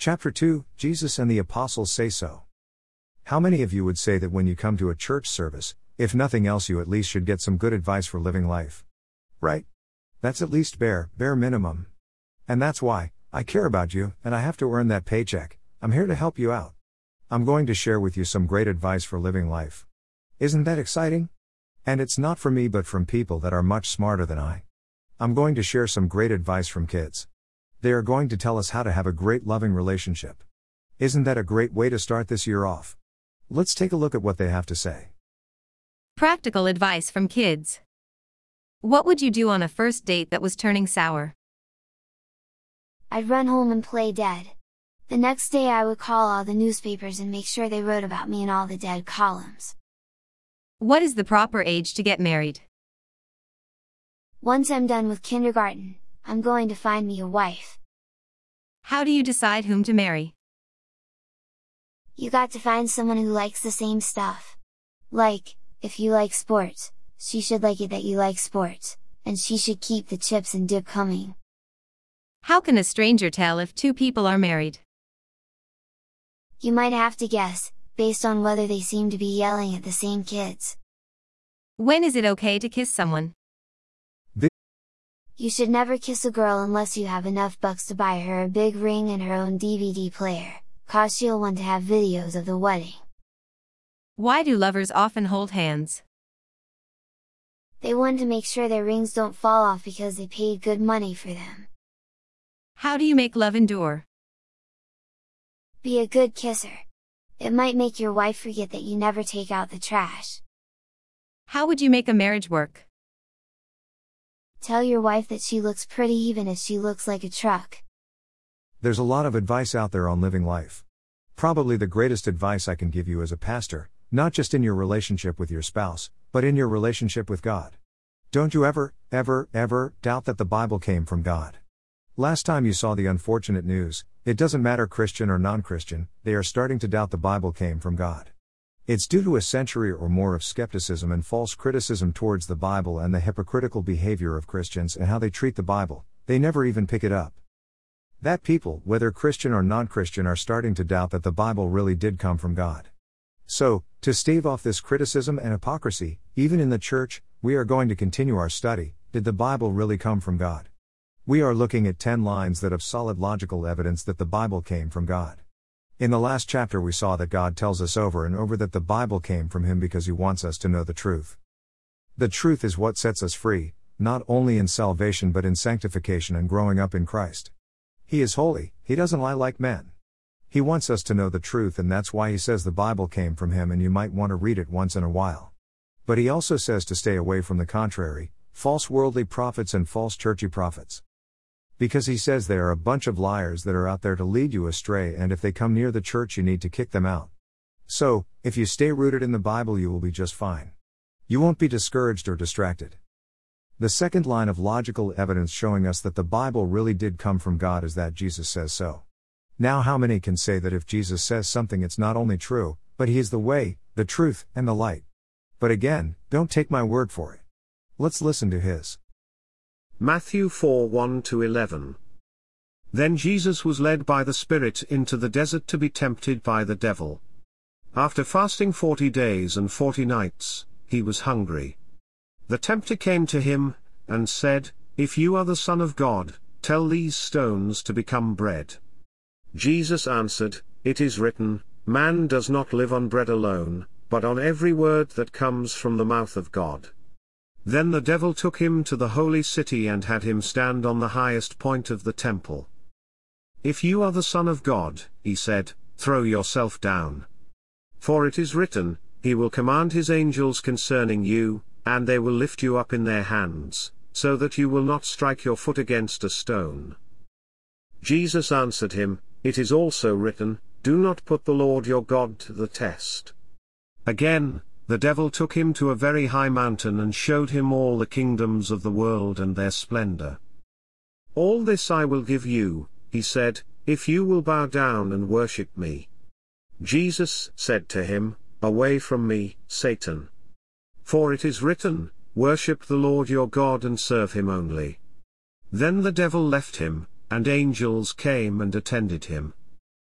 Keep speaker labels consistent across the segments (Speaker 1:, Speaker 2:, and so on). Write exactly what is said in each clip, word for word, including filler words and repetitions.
Speaker 1: Chapter two, Jesus and the Apostles Say So. How many of you would say that when you come to a church service, if nothing else you at least should get some good advice for living life? Right? That's at least bare, bare minimum. And that's why, I care about you, and I have to earn that paycheck. I'm here to help you out. I'm going to share with you some great advice for living life. Isn't that exciting? And it's not from me but from people that are much smarter than I. I'm going to share some great advice from kids. They are going to tell us how to have a great loving relationship. Isn't that a great way to start this year off? Let's take a look at what they have to say.
Speaker 2: Practical advice from kids. What would you do on a first date that was turning sour?
Speaker 3: I'd run home and play dead. The next day I would call all the newspapers and make sure they wrote about me in all the dead columns.
Speaker 2: What is the proper age to get married?
Speaker 3: Once I'm done with kindergarten, I'm going to find me a wife.
Speaker 2: How do you decide whom to marry?
Speaker 3: You got to find someone who likes the same stuff. Like, if you like sports, she should like it that you like sports, and she should keep the chips and dip coming.
Speaker 2: How can a stranger tell if two people are married?
Speaker 3: You might have to guess, based on whether they seem to be yelling at the same kids.
Speaker 2: When is it okay to kiss someone?
Speaker 3: You should never kiss a girl unless you have enough bucks to buy her a big ring and her own D V D player, cause she'll want to have videos of the wedding.
Speaker 2: Why do lovers often hold hands?
Speaker 3: They want to make sure their rings don't fall off because they paid good money for them.
Speaker 2: How do you make love endure?
Speaker 3: Be a good kisser. It might make your wife forget that you never take out the trash.
Speaker 2: How would you make a marriage work?
Speaker 3: Tell your wife that she looks pretty even if she looks like a truck.
Speaker 1: There's a lot of advice out there on living life. Probably the greatest advice I can give you as a pastor, not just in your relationship with your spouse, but in your relationship with God. Don't you ever, ever, ever doubt that the Bible came from God. Last time you saw the unfortunate news, it doesn't matter Christian or non-Christian, they are starting to doubt the Bible came from God. It's due to a century or more of skepticism and false criticism towards the Bible and the hypocritical behavior of Christians and how they treat the Bible. They never even pick it up. That people, whether Christian or non-Christian, are starting to doubt that the Bible really did come from God. So, to stave off this criticism and hypocrisy, even in the church, we are going to continue our study. Did the Bible really come from God? We are looking at ten lines that have solid logical evidence that the Bible came from God. In the last chapter we saw that God tells us over and over that the Bible came from Him because He wants us to know the truth. The truth is what sets us free, not only in salvation but in sanctification and growing up in Christ. He is holy, He doesn't lie like men. He wants us to know the truth, and that's why He says the Bible came from Him, and you might want to read it once in a while. But He also says to stay away from the contrary, false worldly prophets and false churchy prophets. Because He says there are a bunch of liars that are out there to lead you astray, and if they come near the church you need to kick them out. So, if you stay rooted in the Bible you will be just fine. You won't be discouraged or distracted. The second line of logical evidence showing us that the Bible really did come from God is that Jesus says so. Now how many can say that if Jesus says something it's not only true, but He is the way, the truth, and the light? But again, don't take my word for it. Let's listen to His.
Speaker 4: Matthew four one to eleven. Then Jesus was led by the Spirit into the desert to be tempted by the devil. After fasting forty days and forty nights, He was hungry. The tempter came to Him, and said, If you are the Son of God, tell these stones to become bread. Jesus answered, It is written, Man does not live on bread alone, but on every word that comes from the mouth of God. Then the devil took Him to the holy city and had Him stand on the highest point of the temple. If you are the Son of God, He said, throw yourself down. For it is written, He will command His angels concerning you, and they will lift you up in their hands, so that you will not strike your foot against a stone. Jesus answered him, It is also written, Do not put the Lord your God to the test. Again, the devil took Him to a very high mountain and showed Him all the kingdoms of the world and their splendor. All this I will give you, He said, if you will bow down and worship me. Jesus said to him, Away from me, Satan. For it is written, Worship the Lord your God and serve Him only. Then the devil left him, and angels came and attended him.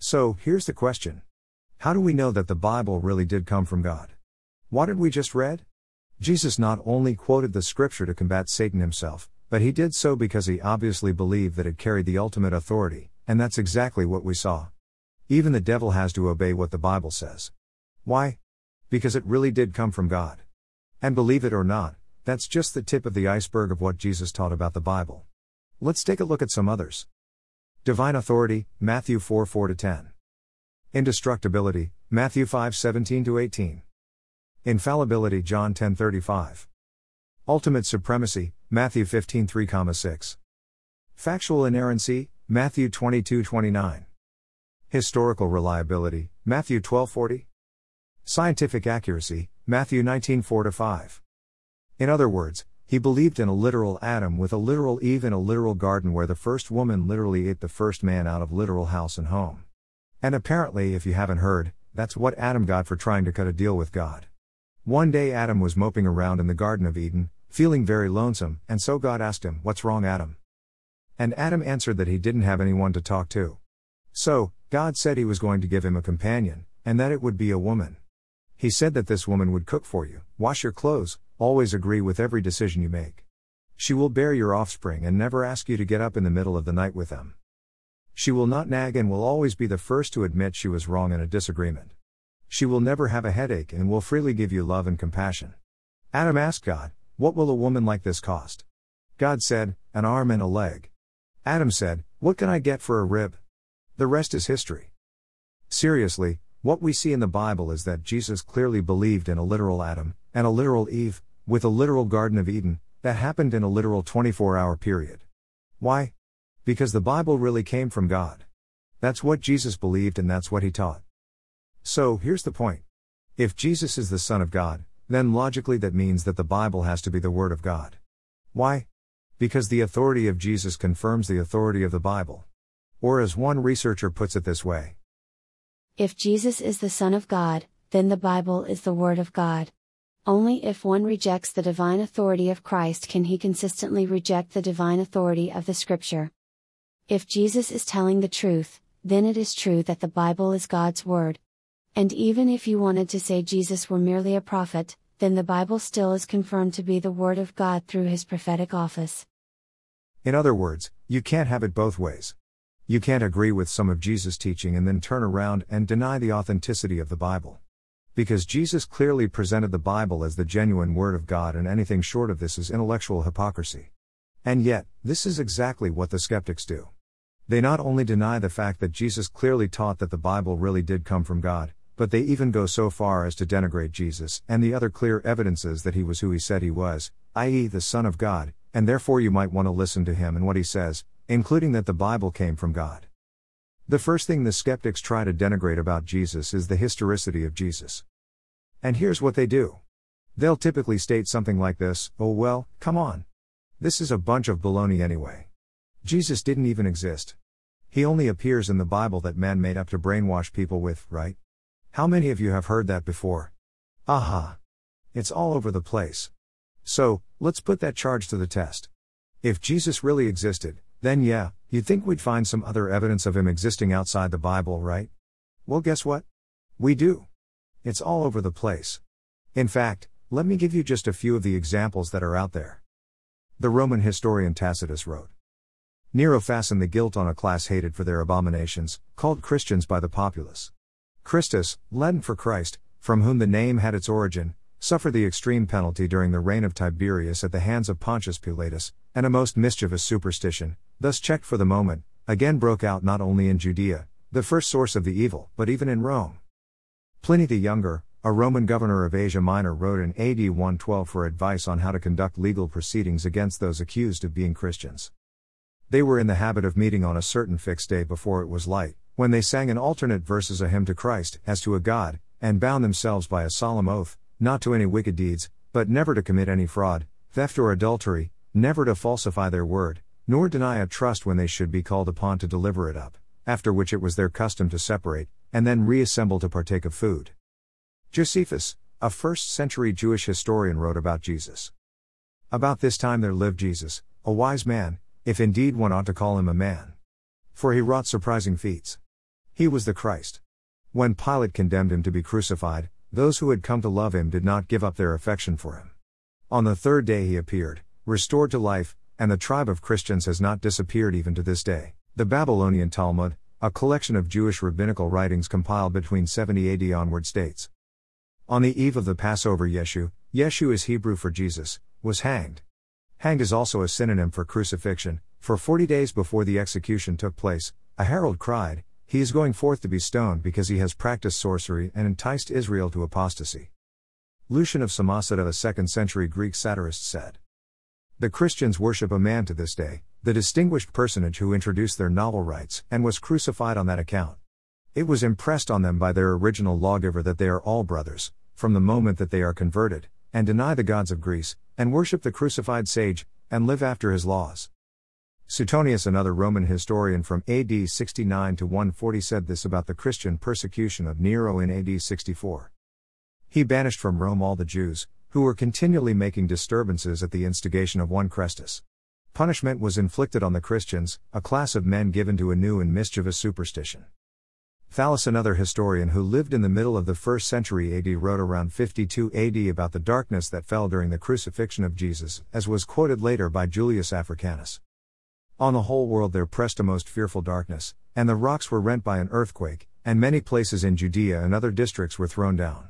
Speaker 1: So, here's the question. How do we know that the Bible really did come from God? What did we just read? Jesus not only quoted the scripture to combat Satan himself, but he did so because he obviously believed that it carried the ultimate authority, and that's exactly what we saw. Even the devil has to obey what the Bible says. Why? Because it really did come from God. And believe it or not, that's just the tip of the iceberg of what Jesus taught about the Bible. Let's take a look at some others. Divine authority, Matthew four four to ten. Indestructibility, Matthew five seventeen to eighteen. Infallibility, John ten thirty-five. Ultimate supremacy, Matthew fifteen three to six. Factual inerrancy, Matthew twenty-two twenty-nine. Historical reliability, Matthew twelve forty. Scientific accuracy, Matthew nineteen four to five. In other words, he believed in a literal Adam with a literal Eve in a literal garden where the first woman literally ate the first man out of literal house and home. And apparently, if you haven't heard, that's what Adam got for trying to cut a deal with God. One day Adam was moping around in the Garden of Eden, feeling very lonesome, and so God asked him, "What's wrong, Adam?" And Adam answered that he didn't have anyone to talk to. So, God said he was going to give him a companion, and that it would be a woman. He said that this woman would cook for you, wash your clothes, always agree with every decision you make. She will bear your offspring and never ask you to get up in the middle of the night with them. She will not nag and will always be the first to admit she was wrong in a disagreement. She will never have a headache and will freely give you love and compassion. Adam asked God, "What will a woman like this cost?" God said, "An arm and a leg." Adam said, "What can I get for a rib?" The rest is history. Seriously, what we see in the Bible is that Jesus clearly believed in a literal Adam, and a literal Eve, with a literal Garden of Eden, that happened in a literal twenty-four hour period. Why? Because the Bible really came from God. That's what Jesus believed and that's what he taught. So, here's the point. If Jesus is the Son of God, then logically that means that the Bible has to be the Word of God. Why? Because the authority of Jesus confirms the authority of the Bible. Or as one researcher puts it this way.
Speaker 5: If Jesus is the Son of God, then the Bible is the Word of God. Only if one rejects the divine authority of Christ can he consistently reject the divine authority of the Scripture. If Jesus is telling the truth, then it is true that the Bible is God's Word. And even if you wanted to say Jesus were merely a prophet, then the Bible still is confirmed to be the Word of God through his prophetic office.
Speaker 1: In other words, you can't have it both ways. You can't agree with some of Jesus' teaching and then turn around and deny the authenticity of the Bible. Because Jesus clearly presented the Bible as the genuine Word of God, and anything short of this is intellectual hypocrisy. And yet, this is exactly what the skeptics do. They not only deny the fact that Jesus clearly taught that the Bible really did come from God, but they even go so far as to denigrate Jesus and the other clear evidences that he was who he said he was, that is the Son of God, and therefore you might want to listen to him and what he says, including that the Bible came from God. The first thing the skeptics try to denigrate about Jesus is the historicity of Jesus. And here's what they do. They'll typically state something like this, "Oh well, come on. This is a bunch of baloney anyway. Jesus didn't even exist. He only appears in the Bible that man made up to brainwash people with, right?" How many of you have heard that before? Aha! It's all over the place. So, let's put that charge to the test. If Jesus really existed, then yeah, you'd think we'd find some other evidence of him existing outside the Bible, right? Well, guess what? We do. It's all over the place. In fact, let me give you just a few of the examples that are out there. The Roman historian Tacitus wrote, Nero fastened the guilt on a class hated for their abominations, called Christians by the populace. Christus, Latin for Christ, from whom the name had its origin, suffered the extreme penalty during the reign of Tiberius at the hands of Pontius Pilatus, and a most mischievous superstition, thus checked for the moment, again broke out not only in Judea, the first source of the evil, but even in Rome. Pliny the Younger, a Roman governor of Asia Minor, wrote in A D one twelve for advice on how to conduct legal proceedings against those accused of being Christians. They were in the habit of meeting on a certain fixed day before it was light, when they sang in alternate verses a hymn to Christ, as to a God, and bound themselves by a solemn oath, not to any wicked deeds, but never to commit any fraud, theft or adultery, never to falsify their word, nor deny a trust when they should be called upon to deliver it up, after which it was their custom to separate, and then reassemble to partake of food. Josephus, a first century Jewish historian, wrote about Jesus. About this time there lived Jesus, a wise man, if indeed one ought to call him a man. For he wrought surprising feats. He was the Christ. When Pilate condemned him to be crucified, those who had come to love him did not give up their affection for him. On the third day he appeared, restored to life, and the tribe of Christians has not disappeared even to this day. The Babylonian Talmud, a collection of Jewish rabbinical writings compiled between seventy A D onward, states: on the eve of the Passover, Yeshu, Yeshu is Hebrew for Jesus, was hanged. Hanged is also a synonym for crucifixion, for forty days before the execution took place, a herald cried, "He is going forth to be stoned because he has practiced sorcery and enticed Israel to apostasy." Lucian of Samosata, a second century Greek satirist, said: the Christians worship a man to this day, the distinguished personage who introduced their novel rites and was crucified on that account. It was impressed on them by their original lawgiver that they are all brothers, from the moment that they are converted, and deny the gods of Greece, and worship the crucified sage, and live after his laws. Suetonius, another Roman historian from A D sixty-nine to one forty, said this about the Christian persecution of Nero in A D sixty-four. He banished from Rome all the Jews, who were continually making disturbances at the instigation of one Chrestus. Punishment was inflicted on the Christians, a class of men given to a new and mischievous superstition. Thallus, another historian who lived in the middle of the first century A D, wrote around fifty-two A D about the darkness that fell during the crucifixion of Jesus, as was quoted later by Julius Africanus. On the whole world there pressed a most fearful darkness, and the rocks were rent by an earthquake, and many places in Judea and other districts were thrown down.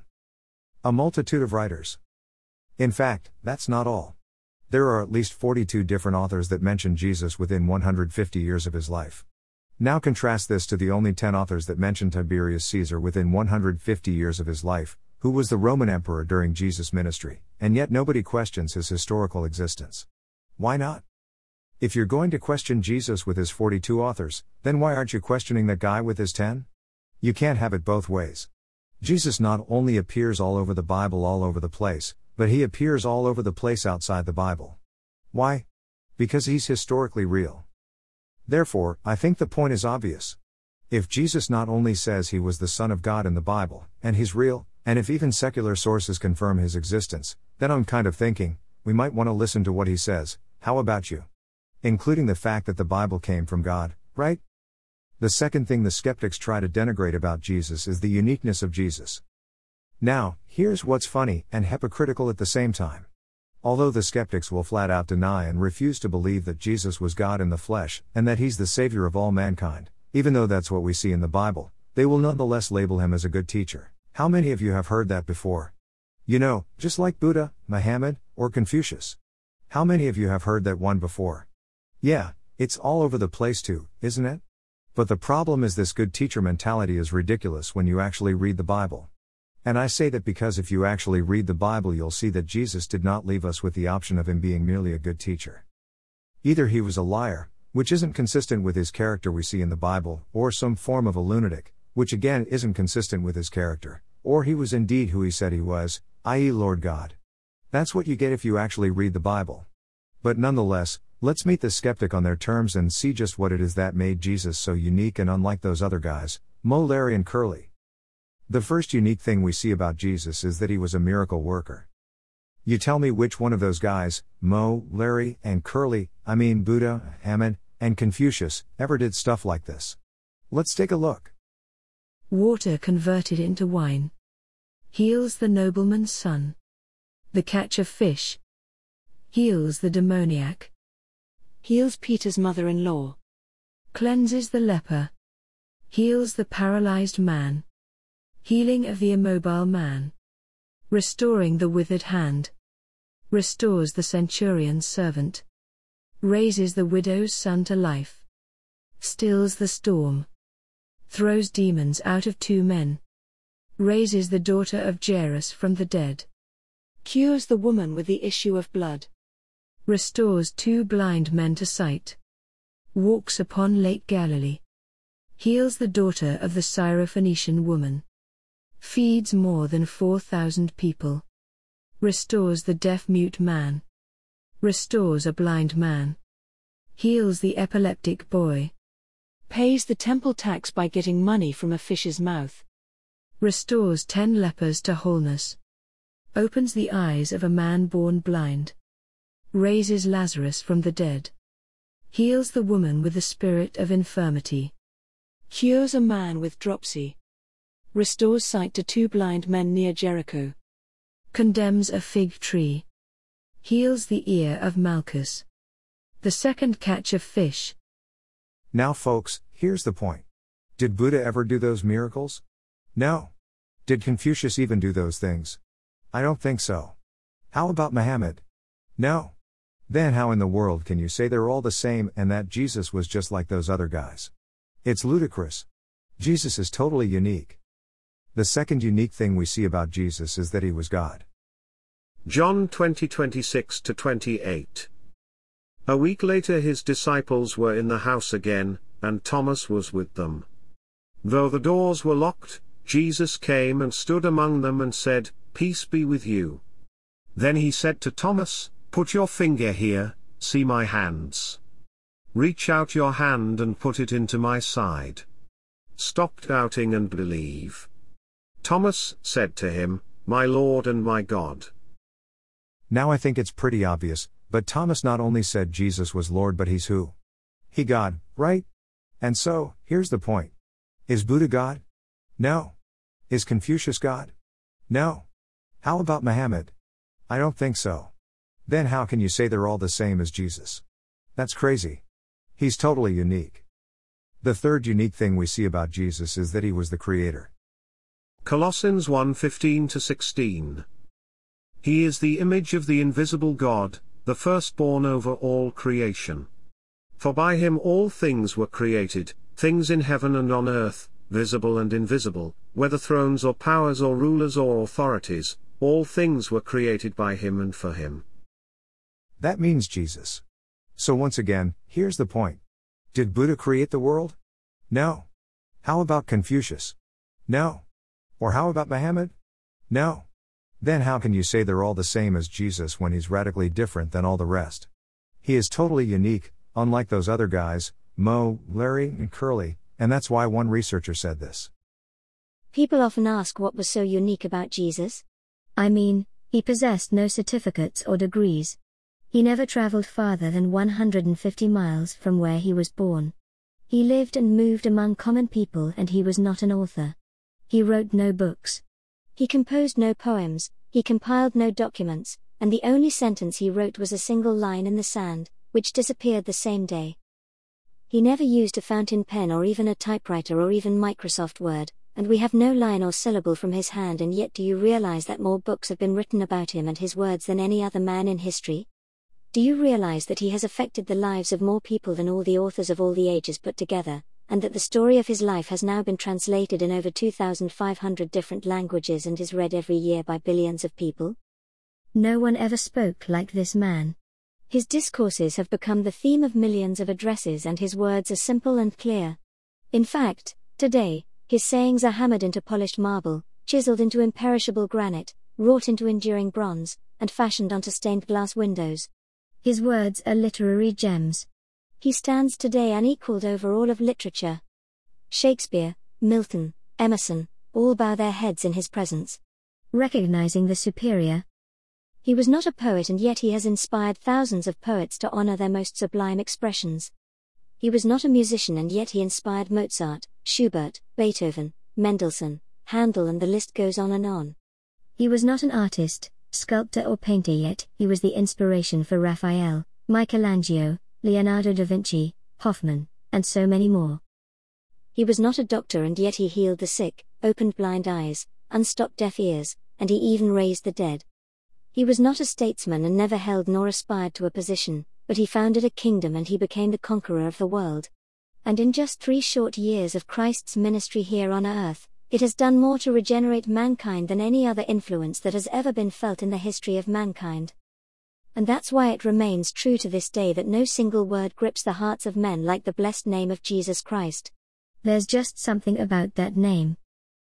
Speaker 1: A multitude of writers. In fact, that's not all. There are at least forty-two different authors that mention Jesus within one hundred fifty years of his life. Now contrast this to the only ten authors that mention Tiberius Caesar within one hundred fifty years of his life, who was the Roman emperor during Jesus' ministry, and yet nobody questions his historical existence. Why not? If you're going to question Jesus with his forty-two authors, then why aren't you questioning that guy with his ten? You can't have it both ways. Jesus not only appears all over the Bible, all over the place, but he appears all over the place outside the Bible. Why? Because he's historically real. Therefore, I think the point is obvious. If Jesus not only says he was the Son of God in the Bible, and he's real, and if even secular sources confirm his existence, then I'm kind of thinking, we might want to listen to what he says. How about you? Including the fact that the Bible came from God, right? The second thing the skeptics try to denigrate about Jesus is the uniqueness of Jesus. Now, here's what's funny and hypocritical at the same time. Although the skeptics will flat out deny and refuse to believe that Jesus was God in the flesh, and that he's the Savior of all mankind, even though that's what we see in the Bible, they will nonetheless label him as a good teacher. How many of you have heard that before? You know, just like Buddha, Muhammad, or Confucius. How many of you have heard that one before? Yeah, it's all over the place too, isn't it? But the problem is this good teacher mentality is ridiculous when you actually read the Bible. And I say that because if you actually read the Bible, you'll see that Jesus did not leave us with the option of him being merely a good teacher. Either he was a liar, which isn't consistent with his character we see in the Bible, or some form of a lunatic, which again isn't consistent with his character, or he was indeed who he said he was, that is Lord God. That's what you get if you actually read the Bible. But nonetheless, let's meet the skeptic on their terms and see just what it is that made Jesus so unique and unlike those other guys, Mo, Larry and Curly. The first unique thing we see about Jesus is that he was a miracle worker. You tell me which one of those guys, Mo, Larry, and Curly, I mean Buddha, Muhammad, and Confucius, ever did stuff like this. Let's take a look.
Speaker 6: Water converted into wine. Heals the nobleman's son. The catch of fish. Heals the demoniac. Heals Peter's mother-in-law. Cleanses the leper. Heals the paralyzed man. Healing of the immobile man. Restoring the withered hand. Restores the centurion's servant. Raises the widow's son to life. Stills the storm. Throws demons out of two men. Raises the daughter of Jairus from the dead. Cures the woman with the issue of blood. Restores two blind men to sight. Walks upon Lake Galilee. Heals the daughter of the Syrophoenician woman. Feeds more than four thousand people. Restores the deaf-mute man. Restores a blind man. Heals the epileptic boy. Pays the temple tax by getting money from a fish's mouth. Restores ten lepers to wholeness. Opens the eyes of a man born blind. Raises Lazarus from the dead. Heals the woman with the spirit of infirmity. Cures a man with dropsy. Restores sight to two blind men near Jericho. Condemns a fig tree. Heals the ear of Malchus. The second catch of fish.
Speaker 1: Now folks, here's the point. Did Buddha ever do those miracles? No. Did Confucius even do those things? I don't think so. How about Muhammad? No. Then how in the world can you say they're all the same and that Jesus was just like those other guys? It's ludicrous. Jesus is totally unique. The second unique thing we see about Jesus is that he was God.
Speaker 4: John twenty twenty-six to twenty-eight. A week later his disciples were in the house again, and Thomas was with them. Though the doors were locked, Jesus came and stood among them and said, "Peace be with you." Then he said to Thomas, "Put your finger here, see my hands. Reach out your hand and put it into my side. Stop doubting and believe." Thomas said to him, "My Lord and my God."
Speaker 1: Now I think it's pretty obvious, but Thomas not only said Jesus was Lord but he's who? He God, right? And so, here's the point. Is Buddha God? No. Is Confucius God? No. How about Muhammad? I don't think so. Then how can you say they're all the same as Jesus? That's crazy. He's totally unique. The third unique thing we see about Jesus is that he was the Creator.
Speaker 4: Colossians one fifteen to sixteen. He is the image of the invisible God, the firstborn over all creation. For by him all things were created, things in heaven and on earth, visible and invisible, whether thrones or powers or rulers or authorities, all things were created by him and for him.
Speaker 1: That means Jesus. So once again, here's the point. Did Buddha create the world? No. How about Confucius? No. Or how about Muhammad? No. Then how can you say they're all the same as Jesus when he's radically different than all the rest? He is totally unique, unlike those other guys, Mo, Larry, and Curly, and that's why one researcher said this.
Speaker 7: People often ask what was so unique about Jesus. I mean, he possessed no certificates or degrees. He never traveled farther than one hundred fifty miles from where he was born. He lived and moved among common people and he was not an author. He wrote no books. He composed no poems, he compiled no documents, and the only sentence he wrote was a single line in the sand, which disappeared the same day. He never used a fountain pen or even a typewriter or even Microsoft Word, and we have no line or syllable from his hand, and yet do you realize that more books have been written about him and his words than any other man in history? Do you realize that he has affected the lives of more people than all the authors of all the ages put together, and that the story of his life has now been translated in over two thousand five hundred different languages and is read every year by billions of people? No one ever spoke like this man. His discourses have become the theme of millions of addresses and his words are simple and clear. In fact, today, his sayings are hammered into polished marble, chiseled into imperishable granite, wrought into enduring bronze, and fashioned onto stained glass windows. His words are literary gems. He stands today unequaled over all of literature. Shakespeare, Milton, Emerson, all bow their heads in his presence, recognizing the superior. He was not a poet and yet he has inspired thousands of poets to honor their most sublime expressions. He was not a musician and yet he inspired Mozart, Schubert, Beethoven, Mendelssohn, Handel, and the list goes on and on. He was not an artist, sculptor or painter yet he was the inspiration for Raphael, Michelangelo, Leonardo da Vinci, Hoffman, and so many more. He was not a doctor and yet he healed the sick, opened blind eyes, unstopped deaf ears, and he even raised the dead. He was not a statesman and never held nor aspired to a position, but he founded a kingdom and he became the conqueror of the world. And in just three short years of Christ's ministry here on earth, it has done more to regenerate mankind than any other influence that has ever been felt in the history of mankind. And that's why it remains true to this day that no single word grips the hearts of men like the blessed name of Jesus Christ. There's just something about that name.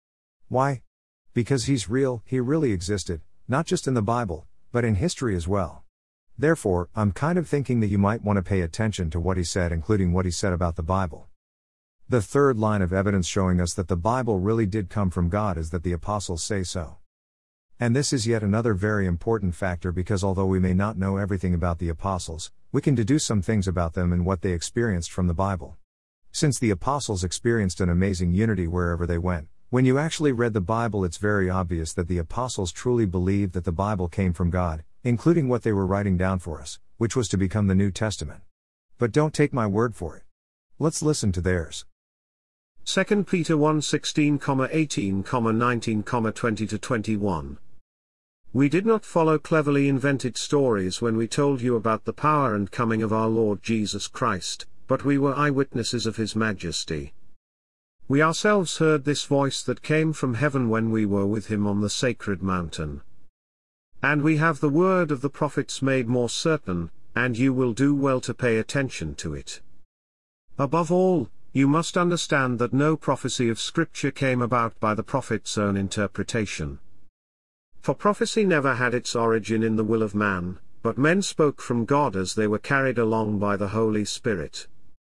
Speaker 1: Why? Because he's real, he really existed, not just in the Bible, but in history as well. Therefore, I'm kind of thinking that you might want to pay attention to what he said, including what he said about the Bible. The third line of evidence showing us that the Bible really did come from God is that the apostles say so. And this is yet another very important factor because although we may not know everything about the apostles, we can deduce some things about them and what they experienced from the Bible. Since the apostles experienced an amazing unity wherever they went, when you actually read the Bible, it's very obvious that the apostles truly believed that the Bible came from God, including what they were writing down for us, which was to become the New Testament. But don't take my word for it. Let's listen to theirs.
Speaker 4: Second Peter one sixteen, eighteen, nineteen, twenty to twenty-one. We did not follow cleverly invented stories when we told you about the power and coming of our Lord Jesus Christ, but we were eyewitnesses of his majesty. We ourselves heard this voice that came from heaven when we were with him on the sacred mountain. And we have the word of the prophets made more certain, and you will do well to pay attention to it. Above all, you must understand that no prophecy of Scripture came about by the prophet's own interpretation. For prophecy never had its origin in the will of man, but men spoke from God as they were carried along by the Holy Spirit.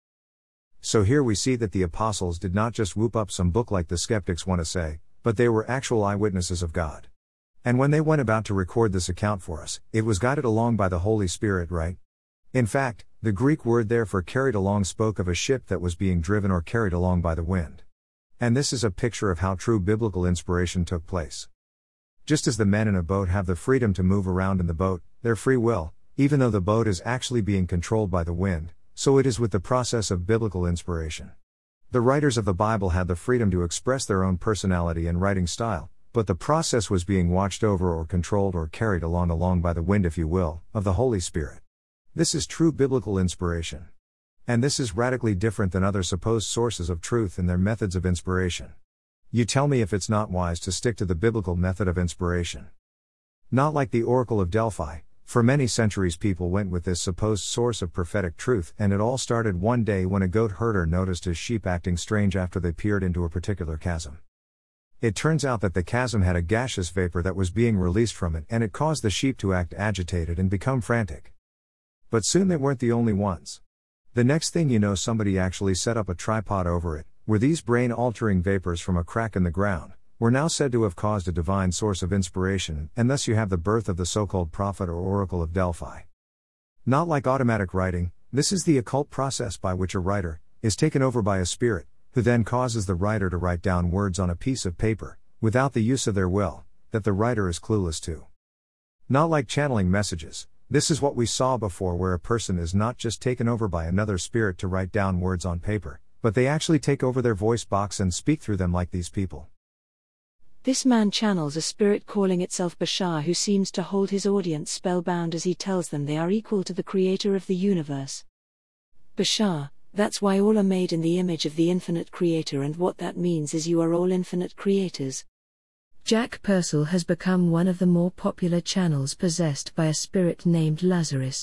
Speaker 1: So here we see that the apostles did not just whoop up some book like the skeptics want to say, but they were actual eyewitnesses of God. And when they went about to record this account for us, it was guided along by the Holy Spirit, right? In fact, the Greek word there for carried along spoke of a ship that was being driven or carried along by the wind. And this is a picture of how true biblical inspiration took place. Just as the men in a boat have the freedom to move around in the boat, their free will, even though the boat is actually being controlled by the wind, so it is with the process of biblical inspiration. The writers of the Bible had the freedom to express their own personality and writing style, but the process was being watched over or controlled or carried along along by the wind, if you will, of the Holy Spirit. This is true biblical inspiration. And this is radically different than other supposed sources of truth and their methods of inspiration. You tell me if it's not wise to stick to the biblical method of inspiration. Not like the Oracle of Delphi. For many centuries people went with this supposed source of prophetic truth, and it all started one day when a goat herder noticed his sheep acting strange after they peered into a particular chasm. It turns out that the chasm had a gaseous vapor that was being released from it, and it caused the sheep to act agitated and become frantic. But soon they weren't the only ones. The next thing you know, somebody actually set up a tripod over it, where these brain-altering vapors from a crack in the ground were now said to have caused a divine source of inspiration, and thus you have the birth of the so-called prophet or Oracle of Delphi. Not like automatic writing, this is the occult process by which a writer is taken over by a spirit, who then causes the writer to write down words on a piece of paper, without the use of their will, that the writer is clueless to. Not like channeling messages, this is what we saw before, where a person is not just taken over by another spirit to write down words on paper, but they actually take over their voice box and speak through them like these people.
Speaker 6: This man channels a spirit calling itself Bashar, who seems to hold his audience spellbound as he tells them they are equal to the creator of the universe. Bashar, that's why all are made in the image of the infinite creator, and what that means is you are all infinite creators.
Speaker 5: Jack Purcell has become one of the more popular channels possessed by a spirit named Lazarus.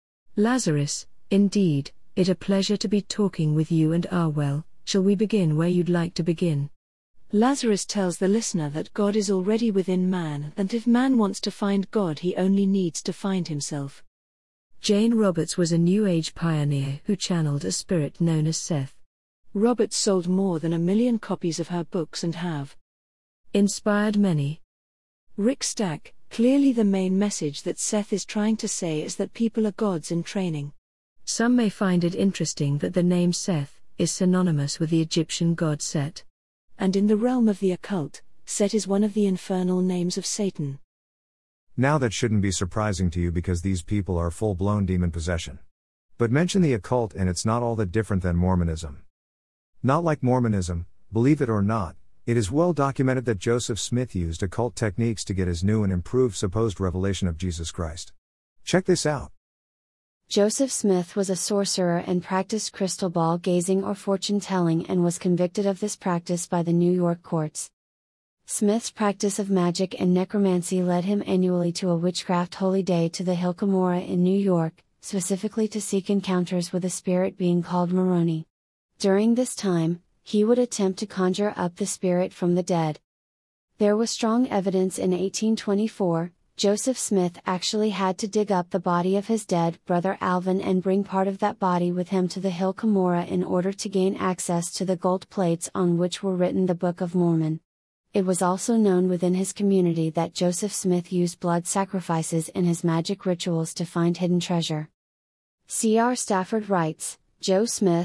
Speaker 5: Lazarus, indeed, it a pleasure to be talking with you, and ah well, shall we begin where you'd like to begin?
Speaker 6: Lazarus tells the listener that God is already within man, and if man wants to find God, he only needs to find himself.
Speaker 5: Jane Roberts was a New Age pioneer who channeled a spirit known as Seth.
Speaker 6: Roberts sold more than a million copies of her books and have
Speaker 5: inspired many.
Speaker 6: Rick Stack, clearly the main message that Seth is trying to say is that people are gods in training.
Speaker 5: Some may find it interesting that the name Seth is synonymous with the Egyptian god Set.
Speaker 6: And in the realm of the occult, Set is one of the infernal names of Satan.
Speaker 1: Now that shouldn't be surprising to you, because these people are full-blown demon possession. But mention the occult and it's not all that different than Mormonism. Not like Mormonism, believe it or not, it is well documented that Joseph Smith used occult techniques to get his new and improved supposed revelation of Jesus Christ. Check this out.
Speaker 5: Joseph Smith was a sorcerer and practiced crystal ball gazing or fortune telling, and was convicted of this practice by the New York courts. Smith's practice of magic and necromancy led him annually to a witchcraft holy day to the Hill Cumorah in New York, specifically to seek encounters with a spirit being called Moroni. During this time, he would attempt to conjure up the spirit from the dead. There was strong evidence in eighteen twenty-four, Joseph Smith actually had to dig up the body of his dead brother Alvin and bring part of that body with him to the Hill Cumorah in order to gain access to the gold plates on which were written the Book of Mormon. It was also known within his community that Joseph Smith used blood sacrifices in his magic rituals to find hidden treasure. C R Stafford writes, Joe Smith,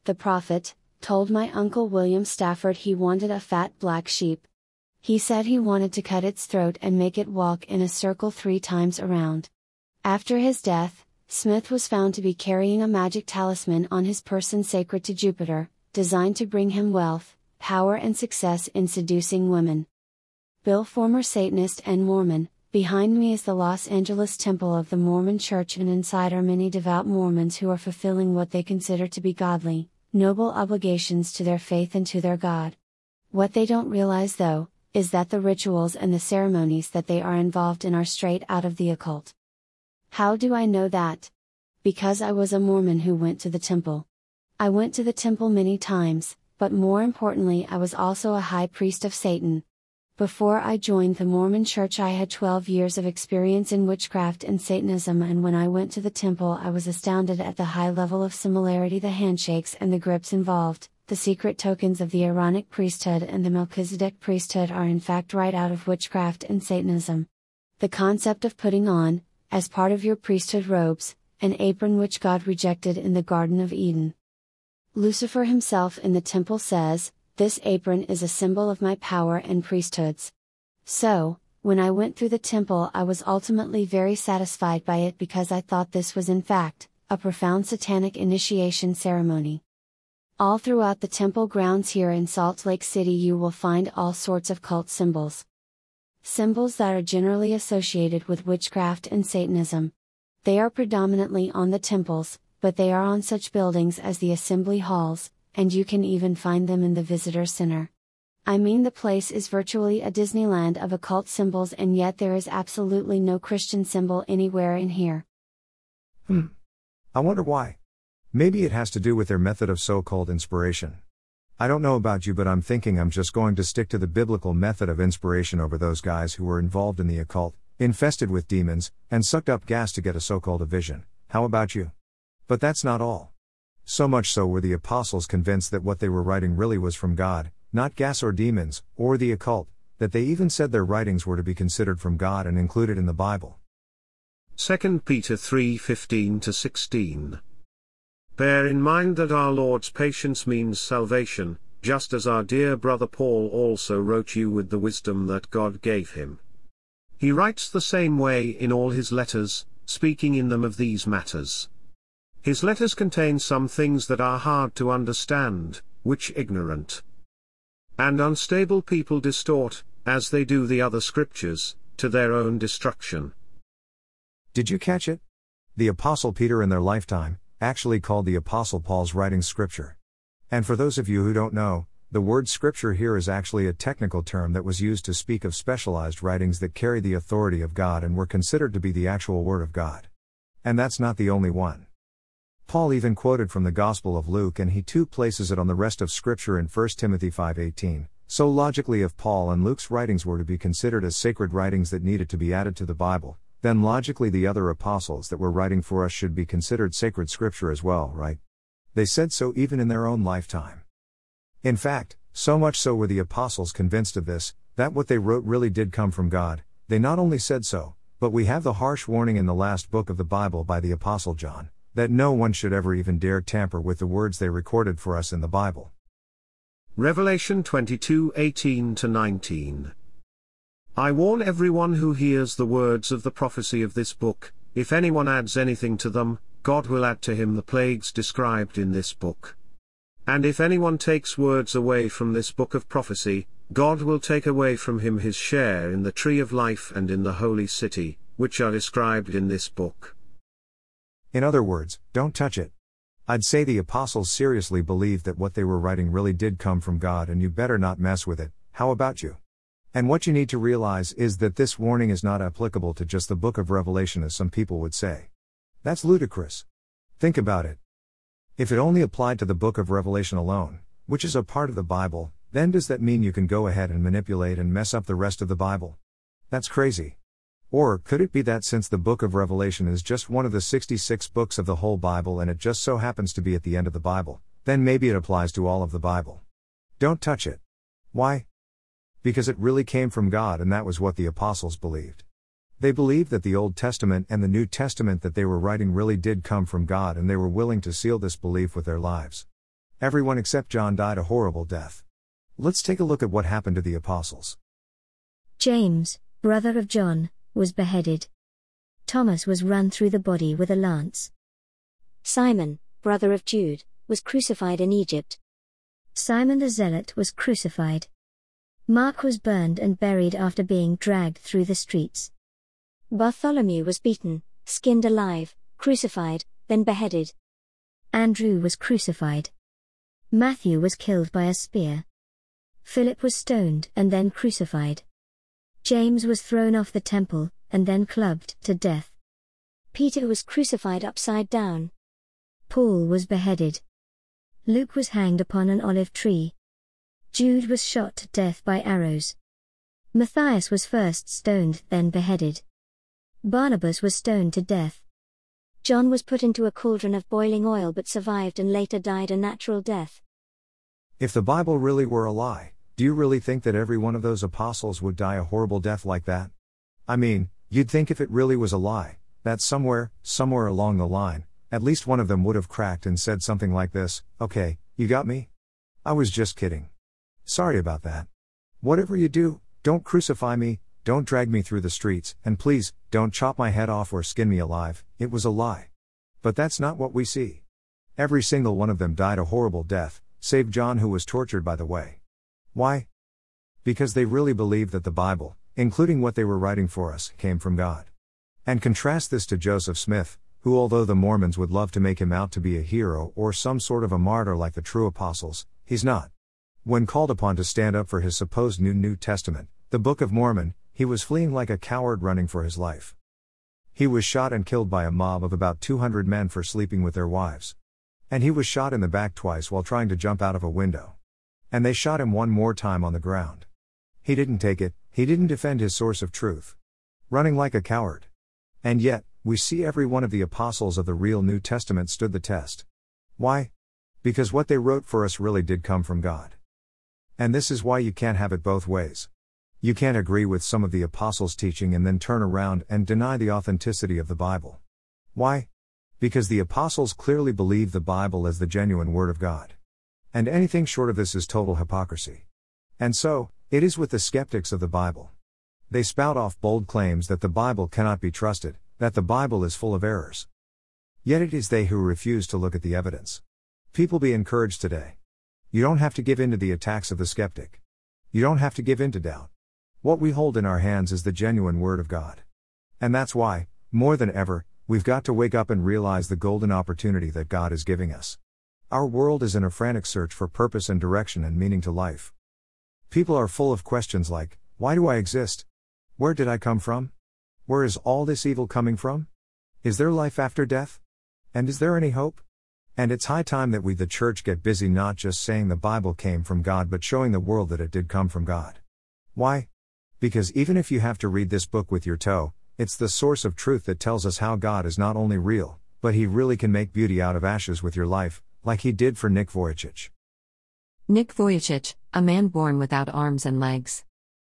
Speaker 5: the prophet, told my Uncle William Stafford he wanted a fat black sheep. He said he wanted to cut its throat and make it walk in a circle three times around. After his death, Smith was found to be carrying a magic talisman on his person sacred to Jupiter, designed to bring him wealth, power and success in seducing women. Bill, former Satanist and Mormon. Behind me is the Los Angeles Temple of the Mormon Church, and inside are many devout Mormons who are fulfilling what they consider to be godly, noble obligations to their faith and to their God. What they don't realize though, is that the rituals and the ceremonies that they are involved in are straight out of the occult. How do I know that? Because I was a Mormon who went to the temple. I went to the temple many times, but more importantly I was also a high priest of Satan. Before I joined the Mormon Church I had twelve years of experience in witchcraft and Satanism, and when I went to the temple I was astounded at the high level of similarity, the handshakes and the grips involved. The secret tokens of the Aaronic priesthood and the Melchizedek priesthood are in fact right out of witchcraft and Satanism. The concept of putting on, as part of your priesthood robes, an apron which God rejected in the Garden of Eden. Lucifer himself in the temple says, "This apron is a symbol of my power and priesthoods." So, when I went through the temple I was ultimately very satisfied by it, because I thought this was in fact, a profound satanic initiation ceremony. All throughout the temple grounds here in Salt Lake City you will find all sorts of cult symbols. Symbols that are generally associated with witchcraft and Satanism. They are predominantly on the temples, but they are on such buildings as the assembly halls, and you can even find them in the visitor center. I mean, the place is virtually a Disneyland of occult symbols, and yet there is absolutely no Christian symbol anywhere in here.
Speaker 1: Hmm. I wonder why. Maybe it has to do with their method of so-called inspiration. I don't know about you, but I'm thinking I'm just going to stick to the biblical method of inspiration over those guys who were involved in the occult, infested with demons, and sucked up gas to get a so-called a vision. How about you? But that's not all. So much so were the apostles convinced that what they were writing really was from God, not gas or demons, or the occult, that they even said their writings were to be considered from God and included in the Bible.
Speaker 4: Second Peter three fifteen to sixteen. Bear in mind that our Lord's patience means salvation, just as our dear brother Paul also wrote you with the wisdom that God gave him. He writes the same way in all his letters, speaking in them of these matters. His letters contain some things that are hard to understand, which ignorant and unstable people distort, as they do the other scriptures, to their own destruction.
Speaker 1: Did you catch it? The Apostle Peter in their lifetime actually called the Apostle Paul's writings scripture. And for those of you who don't know, the word scripture here is actually a technical term that was used to speak of specialized writings that carry the authority of God and were considered to be the actual Word of God. And that's not the only one. Paul even quoted from the Gospel of Luke, and he too places it on the rest of Scripture in First Timothy five eighteen. So logically, if Paul and Luke's writings were to be considered as sacred writings that needed to be added to the Bible, then logically the other apostles that were writing for us should be considered sacred Scripture as well, right? They said so even in their own lifetime. In fact, so much so were the apostles convinced of this, that what they wrote really did come from God. They not only said so, but we have the harsh warning in the last book of the Bible by the Apostle John, that no one should ever even dare tamper with the words they recorded for us in the Bible.
Speaker 4: Revelation twenty-two eighteen to nineteen. I warn everyone who hears the words of the prophecy of this book, if anyone adds anything to them, God will add to him the plagues described in this book. And if anyone takes words away from this book of prophecy, God will take away from him his share in the tree of life and in the holy city, which are described in this book.
Speaker 1: In other words, don't touch it. I'd say the apostles seriously believed that what they were writing really did come from God, and you better not mess with it. How about you? And what you need to realize is that this warning is not applicable to just the book of Revelation as some people would say. That's ludicrous. Think about it. If it only applied to the book of Revelation alone, which is a part of the Bible, then does that mean you can go ahead and manipulate and mess up the rest of the Bible? That's crazy. Or could it be that since the book of Revelation is just one of the sixty-six books of the whole Bible and it just so happens to be at the end of the Bible, then maybe it applies to all of the Bible? Don't touch it. Why? Because it really came from God, and that was what the apostles believed. They believed that the Old Testament and the New Testament that they were writing really did come from God, and they were willing to seal this belief with their lives. Everyone except John died a horrible death. Let's take a look at what happened to the apostles.
Speaker 7: James, brother of John, was beheaded. Thomas was run through the body with a lance.
Speaker 8: Simon, brother of Jude, was crucified in Egypt.
Speaker 7: Simon the Zealot was crucified. Mark was burned and buried after being dragged through the streets.
Speaker 8: Bartholomew was beaten, skinned alive, crucified, then beheaded.
Speaker 7: Andrew was crucified. Matthew was killed by a spear. Philip was stoned and then crucified. James was thrown off the temple, and then clubbed to death.
Speaker 8: Peter was crucified upside down.
Speaker 7: Paul was beheaded. Luke was hanged upon an olive tree. Jude was shot to death by arrows. Matthias was first stoned, then beheaded. Barnabas was stoned to death.
Speaker 8: John was put into a cauldron of boiling oil but survived and later died a natural death.
Speaker 1: If the Bible really were a lie, do you really think that every one of those apostles would die a horrible death like that? I mean, you'd think if it really was a lie, that somewhere, somewhere along the line, at least one of them would have cracked and said something like this, "Okay, you got me? I was just kidding. Sorry about that. Whatever you do, don't crucify me, don't drag me through the streets, and please, don't chop my head off or skin me alive, it was a lie." But that's not what we see. Every single one of them died a horrible death, save John, who was tortured by the way. Why? Because they really believed that the Bible, including what they were writing for us, came from God. And contrast this to Joseph Smith, who, although the Mormons would love to make him out to be a hero or some sort of a martyr like the true apostles, he's not. When called upon to stand up for his supposed new New Testament, the Book of Mormon, he was fleeing like a coward running for his life. He was shot and killed by a mob of about two hundred men for sleeping with their wives. And he was shot in the back twice while trying to jump out of a window. And they shot him one more time on the ground. He didn't take it, he didn't defend his source of truth. Running like a coward. And yet, we see every one of the apostles of the real New Testament stood the test. Why? Because what they wrote for us really did come from God. And this is why you can't have it both ways. You can't agree with some of the apostles' teaching and then turn around and deny the authenticity of the Bible. Why? Because the apostles clearly believed the Bible as the genuine Word of God. And anything short of this is total hypocrisy. And so, it is with the skeptics of the Bible. They spout off bold claims that the Bible cannot be trusted, that the Bible is full of errors. Yet it is they who refuse to look at the evidence. People, be encouraged today. You don't have to give in to the attacks of the skeptic. You don't have to give in to doubt. What we hold in our hands is the genuine Word of God. And that's why, more than ever, we've got to wake up and realize the golden opportunity that God is giving us. Our world is in a frantic search for purpose and direction and meaning to life. People are full of questions like, why do I exist? Where did I come from? Where is all this evil coming from? Is there life after death? And is there any hope? And it's high time that we, the church, get busy not just saying the Bible came from God but showing the world that it did come from God. Why? Because even if you have to read this book with your toe, it's the source of truth that tells us how God is not only real, but He really can make beauty out of ashes with your life, like He did for Nick Vujicic.
Speaker 9: Nick Vujicic, a man born without arms and legs.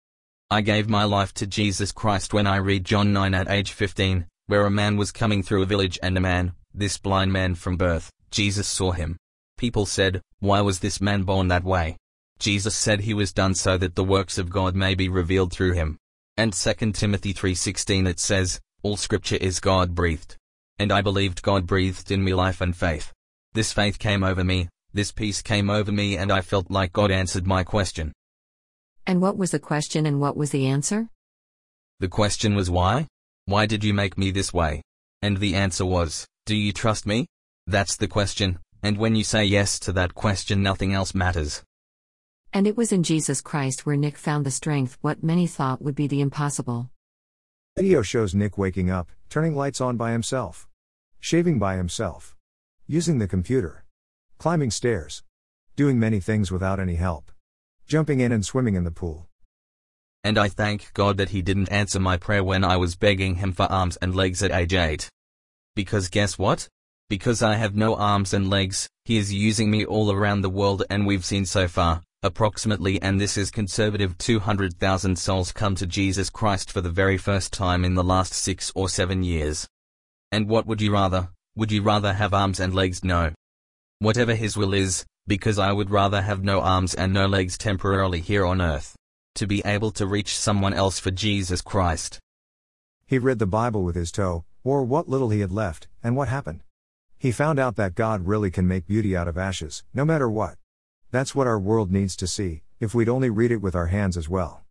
Speaker 10: I gave my life to Jesus Christ when I read John nine at age fifteen, where a man was coming through a village and a man, this blind man from birth, Jesus saw him. People said, why was this man born that way? Jesus said he was done so that the works of God may be revealed through him. And Second Timothy three sixteen it says, all scripture is God-breathed. And I believed God breathed in me life and faith. This faith came over me, this peace came over me, and I felt like God answered my question.
Speaker 9: And what was the question and what was the answer?
Speaker 10: The question was why? Why did you make me this way? And the answer was, do you trust me? That's the question, and when you say yes to that question, nothing else matters.
Speaker 9: And it was in Jesus Christ where Nick found the strength what many thought would be the impossible.
Speaker 1: Video shows Nick waking up, turning lights on by himself, shaving by himself, using the computer, climbing stairs, doing many things without any help, jumping in and swimming in the pool.
Speaker 10: And I thank God that He didn't answer my prayer when I was begging Him for arms and legs at age eight. Because guess what? Because I have no arms and legs, He is using me all around the world, and we've seen so far, approximately, and this is conservative, two hundred thousand souls come to Jesus Christ for the very first time in the last six or seven years. And what would you rather? Would you rather have arms and legs? No. Whatever His will is, Because I would rather have no arms and no legs temporarily here on earth. To be able to reach someone else for Jesus Christ.
Speaker 1: He read the Bible with his toe, or what little he had left, and what happened? He found out that God really can make beauty out of ashes, no matter what. That's what our world needs to see, if we'd only read it with our hands as well.